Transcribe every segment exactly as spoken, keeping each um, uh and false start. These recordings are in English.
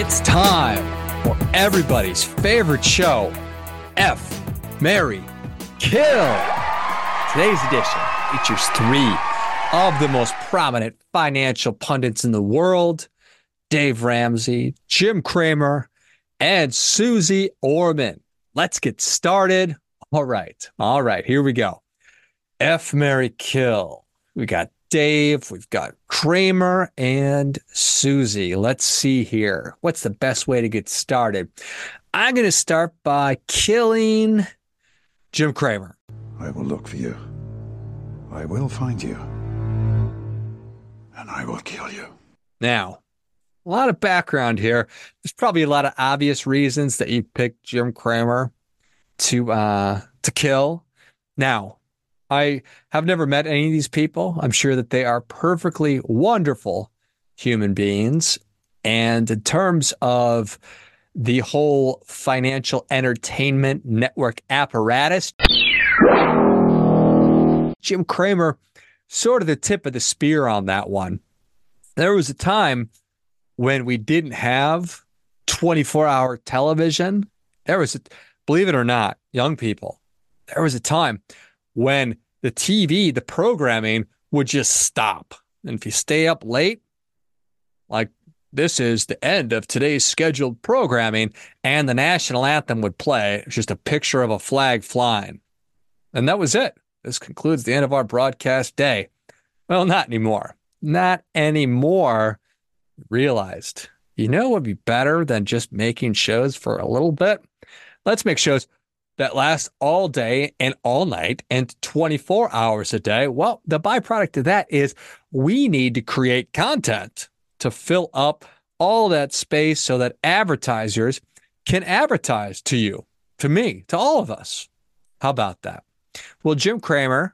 It's time for everybody's favorite show, F, Marry, Kill. Today's edition features three of the most prominent financial pundits in the world, Dave Ramsey, Jim Cramer, and Suze Orman. Let's get started. All right. All right. Here we go. F, Marry, Kill. We got Dave, we've got Cramer, and Suze. Let's see here. What's the best way to get started? I'm going to start by killing Jim Cramer. I will look for you. I will find you. And I will kill you. Now, a lot of background here. There's probably a lot of obvious reasons that you picked Jim Cramer to uh, to kill. Now, I have never met any of these people. I'm sure that they are perfectly wonderful human beings. And in terms of the whole financial entertainment network apparatus, Jim Cramer, sort of the tip of the spear on that one. There was a time when we didn't have twenty-four hour television. There was, a, believe it or not, young people, there was a time when the T V, the programming would just stop. And if you stay up late, like this is the end of today's scheduled programming, and the national anthem would play. It was just a picture of a flag flying. And that was it. This concludes the end of our broadcast day. Well, not anymore. Not anymore. Realized, you know what would be better than just making shows for a little bit? Let's make shows that last all day and all night and twenty-four hours a day. Well, the byproduct of that is we need to create content to fill up all that space so that advertisers can advertise to you, to me, to all of us. How about that? Well, Jim Cramer,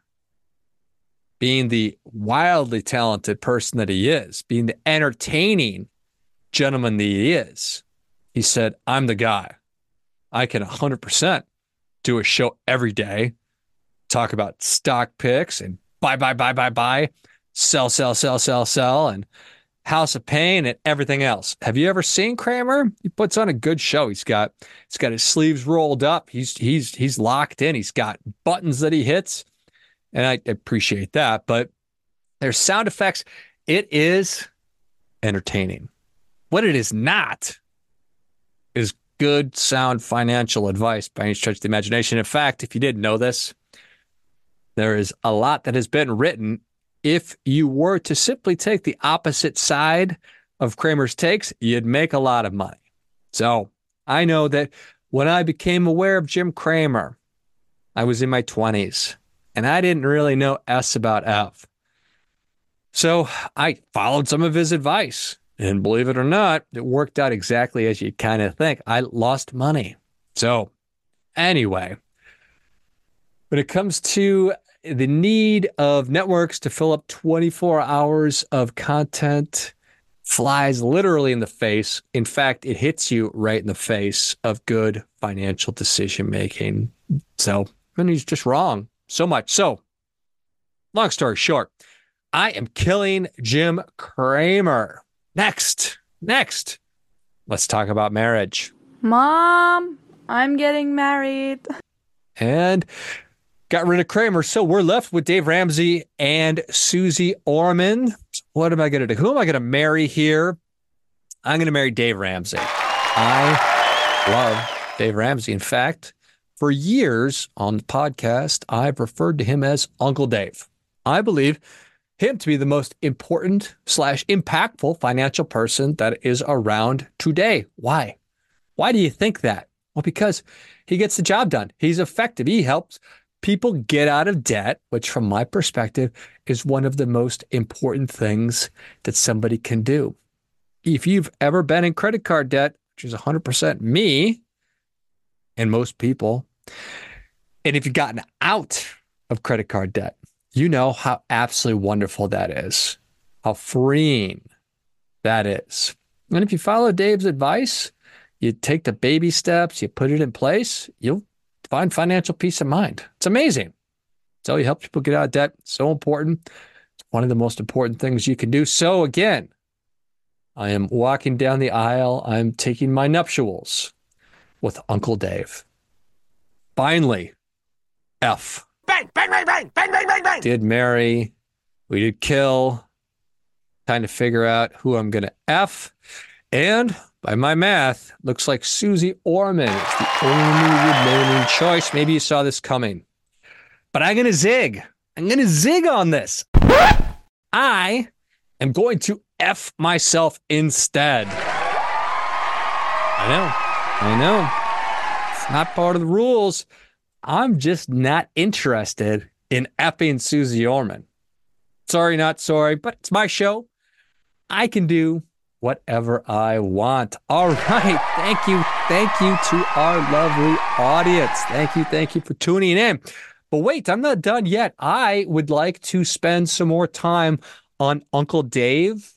being the wildly talented person that he is, being the entertaining gentleman that he is, he said, I'm the guy. I can one hundred percent do a show every day, talk about stock picks and buy, buy, buy, buy, buy, sell, sell, sell, sell, sell, and House of Pain and everything else. Have you ever seen Cramer? He puts on a good show. He's got he's got his sleeves rolled up. He's he's he's locked in. He's got buttons that he hits, and I appreciate that. But there's sound effects. It is entertaining. What it is not is good, sound financial advice by any stretch of the imagination. In fact, if you didn't know this, there is a lot that has been written. If you were to simply take the opposite side of Cramer's takes, you'd make a lot of money. So I know that when I became aware of Jim Cramer, I was in my twenties, and I didn't really know S about F. So I followed some of his advice. And believe it or not, it worked out exactly as you kind of think. I lost money. So anyway, when it comes to the need of networks to fill up twenty-four hours of content, flies literally in the face. In fact, it hits you right in the face of good financial decision making. So, and he's just wrong so much. So, long story short, I am killing Jim Cramer. Next, next, let's talk about marriage. Mom, I'm getting married. And got rid of Cramer, so we're left with Dave Ramsey and Suze Orman. What am I going to do? Who am I going to marry here? I'm going to marry Dave Ramsey. I love Dave Ramsey. In fact, for years on the podcast, I've referred to him as Uncle Dave. I believe him to be the most important slash impactful financial person that is around today. Why? Why do you think that? Well, because he gets the job done. He's effective. He helps people get out of debt, which from my perspective is one of the most important things that somebody can do. If you've ever been in credit card debt, which is one hundred percent me and most people, and if you've gotten out of credit card debt, you know how absolutely wonderful that is, how freeing that is. And if you follow Dave's advice, you take the baby steps, you put it in place, you'll find financial peace of mind. It's amazing. So he helps people get out of debt. So important. It's one of the most important things you can do. So again, I am walking down the aisle. I'm taking my nuptials with Uncle Dave. Finally, F. Bang, bang, bang, bang, bang, bang, bang, bang. Did marry. We did kill. Trying to figure out who I'm going to F. And by my math, looks like Susie Orman is the only remaining choice. Maybe you saw this coming. But I'm going to zig. I'm going to zig on this. I am going to F myself instead. I know. I know. It's not part of the rules. I'm just not interested in effing Susie Orman. Sorry, not sorry, but it's my show. I can do whatever I want. All right. Thank you. Thank you to our lovely audience. Thank you. Thank you for tuning in. But wait, I'm not done yet. I would like to spend some more time on Uncle Dave.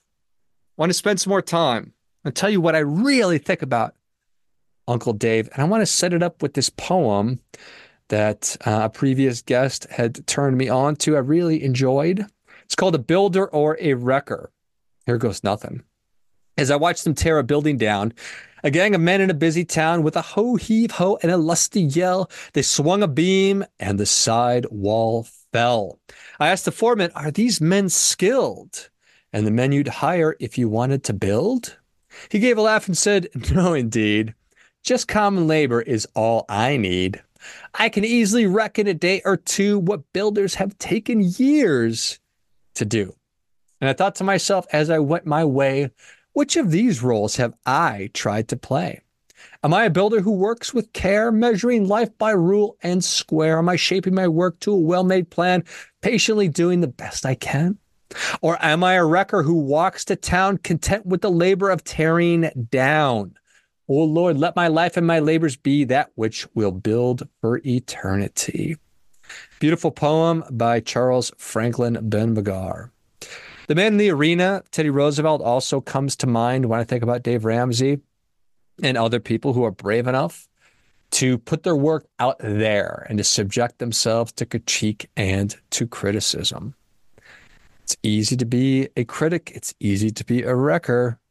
I want to spend some more time. I'll tell you what I really think about Uncle Dave. And I want to set it up with this poem that uh, a previous guest had turned me on to. I really enjoyed. It's called A Builder or a Wrecker. Here goes nothing. As I watched them tear a building down, a gang of men in a busy town with a ho-heave-ho and a lusty yell, they swung a beam and the side wall fell. I asked the foreman, are these men skilled? And the men you'd hire if you wanted to build? He gave a laugh and said, no, indeed. Just common labor is all I need. I can easily wreck in a day or two what builders have taken years to do. And I thought to myself as I went my way, which of these roles have I tried to play? Am I a builder who works with care, measuring life by rule and square? Am I shaping my work to a well-made plan, patiently doing the best I can? Or am I a wrecker who walks to town content with the labor of tearing down? Oh Lord, let my life and my labors be that which will build for eternity. Beautiful poem by Charles Franklin Ben Magar. The man in the arena, Teddy Roosevelt, also comes to mind when I think about Dave Ramsey and other people who are brave enough to put their work out there and to subject themselves to critique and to criticism. It's easy to be a critic. It's easy to be a wrecker.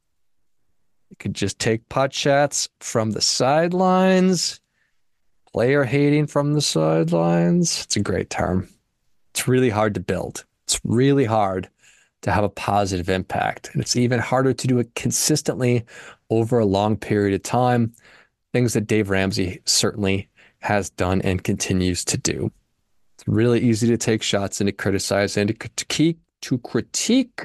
You could just take pot shots from the sidelines, player hating from the sidelines. It's a great term. It's really hard to build. It's really hard to have a positive impact. And it's even harder to do it consistently over a long period of time, things that Dave Ramsey certainly has done and continues to do. It's really easy to take shots and to criticize and to critique, to critique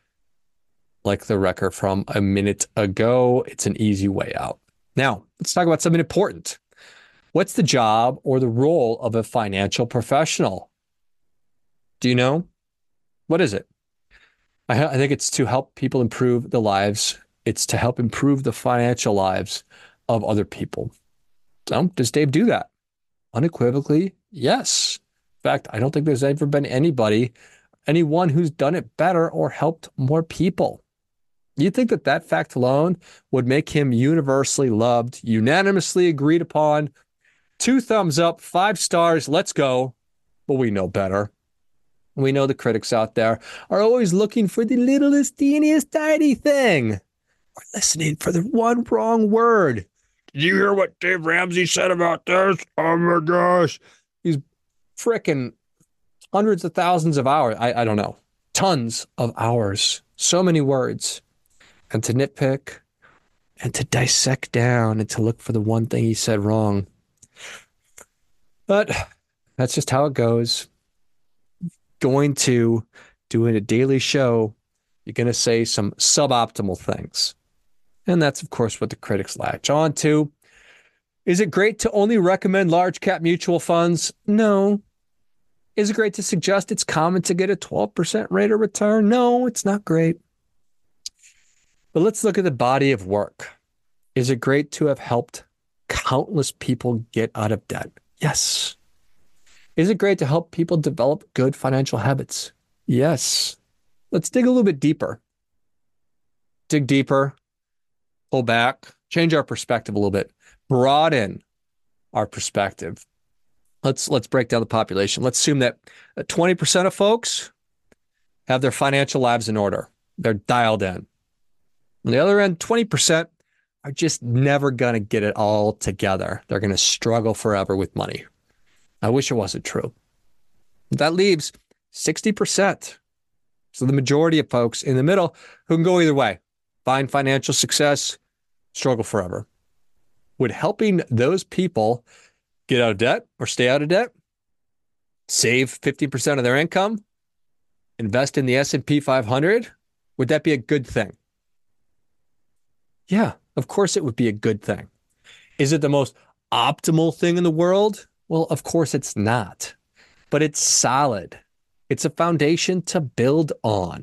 like the wrecker from a minute ago. It's an easy way out. Now, let's talk about something important. What's the job or the role of a financial professional? Do you know? What is it? I, I think it's to help people improve the lives. It's to help improve the financial lives of other people. So does Dave do that? Unequivocally, yes. In fact, I don't think there's ever been anybody, anyone who's done it better or helped more people. You'd think that that fact alone would make him universally loved, unanimously agreed upon, two thumbs up, five stars, let's go. But we know better. We know the critics out there are always looking for the littlest, teeniest, tiny thing. Or listening for the one wrong word. Did you hear what Dave Ramsey said about this? Oh my gosh. He's frickin' hundreds of thousands of hours. I, I don't know. Tons of hours. So many words. And to nitpick and to dissect down and to look for the one thing he said wrong. But that's just how it goes. Going to doing a daily show, you're going to say some suboptimal things. And that's, of course, what the critics latch on to. Is it great to only recommend large cap mutual funds? No. Is it great to suggest it's common to get a twelve percent rate of return? No, it's not great. But let's look at the body of work. Is it great to have helped countless people get out of debt? Yes. Is it great to help people develop good financial habits? Yes. Let's dig a little bit deeper. Dig deeper, pull back, change our perspective a little bit, broaden our perspective. Let's let's break down the population. Let's assume that twenty percent of folks have their financial lives in order. They're dialed in. On the other end, twenty percent are just never going to get it all together. They're going to struggle forever with money. I wish it wasn't true. That leaves sixty percent. So the majority of folks in the middle who can go either way, find financial success, struggle forever. Would helping those people get out of debt or stay out of debt, save fifteen percent of their income, invest in the S and P five hundred, would that be a good thing? Yeah, of course it would be a good thing. Is it the most optimal thing in the world? Well, of course it's not, but it's solid. It's a foundation to build on.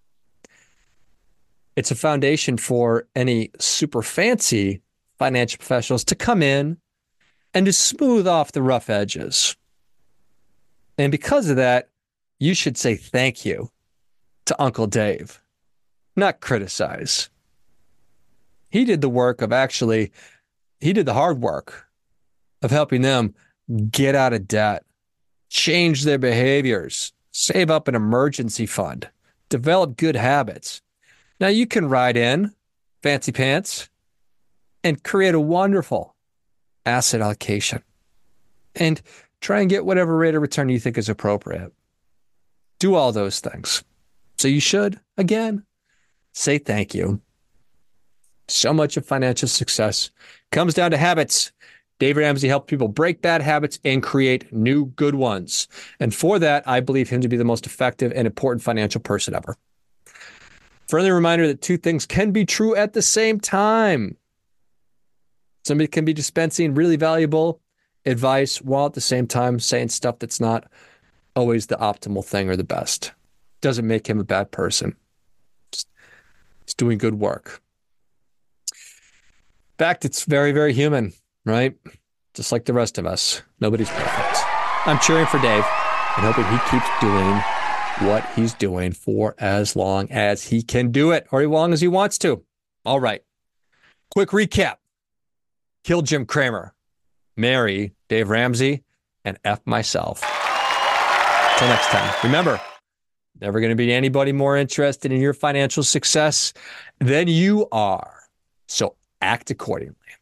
It's a foundation for any super fancy financial professionals to come in and to smooth off the rough edges. And because of that, you should say thank you to Uncle Dave, not criticize. He did the work of actually, he did the hard work of helping them get out of debt, change their behaviors, save up an emergency fund, develop good habits. Now you can ride in fancy pants and create a wonderful asset allocation and try and get whatever rate of return you think is appropriate. Do all those things. So you should, again, say thank you. So much of financial success comes down to habits. Dave Ramsey helped people break bad habits and create new good ones. And for that, I believe him to be the most effective and important financial person ever. Further reminder that two things can be true at the same time. Somebody can be dispensing really valuable advice while at the same time saying stuff that's not always the optimal thing or the best. Doesn't make him a bad person. Just, he's doing good work. In fact, it's very, very human, right? Just like the rest of us. Nobody's perfect. I'm cheering for Dave and hoping he keeps doing what he's doing for as long as he can do it, or as long as he wants to. All right. Quick recap. Kill Jim Cramer, marry Dave Ramsey, and F myself. Until next time. Remember, never going to be anybody more interested in your financial success than you are. So act accordingly.